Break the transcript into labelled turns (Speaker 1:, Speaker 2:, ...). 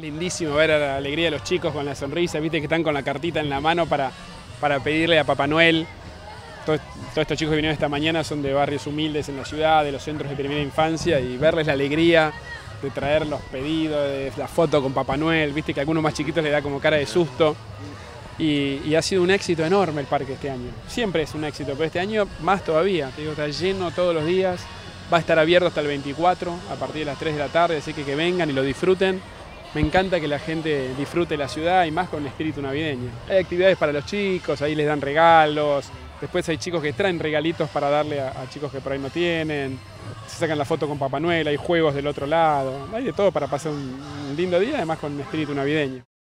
Speaker 1: Lindísimo ver a la alegría de los chicos con la sonrisa, viste que están con la cartita en la mano para pedirle a Papá Noel. Todos estos chicos que vinieron esta mañana son de barrios humildes en la ciudad, de los centros de primera infancia, y verles la alegría de traer los pedidos, de la foto con Papá Noel, viste que a algunos más chiquitos le da como cara de susto. Y ha sido un éxito enorme el parque este año. Siempre es un éxito, pero este año más todavía. Te digo, está lleno todos los días. Va a estar abierto hasta el 24, a partir de las 3 de la tarde, así que vengan y lo disfruten. Me encanta que la gente disfrute la ciudad y más con espíritu navideño. Hay actividades para los chicos, ahí les dan regalos. Después hay chicos que traen regalitos para darle a chicos que por ahí no tienen. Se sacan la foto con Papá Noel, hay juegos del otro lado. Hay de todo para pasar un lindo día, además con espíritu navideño.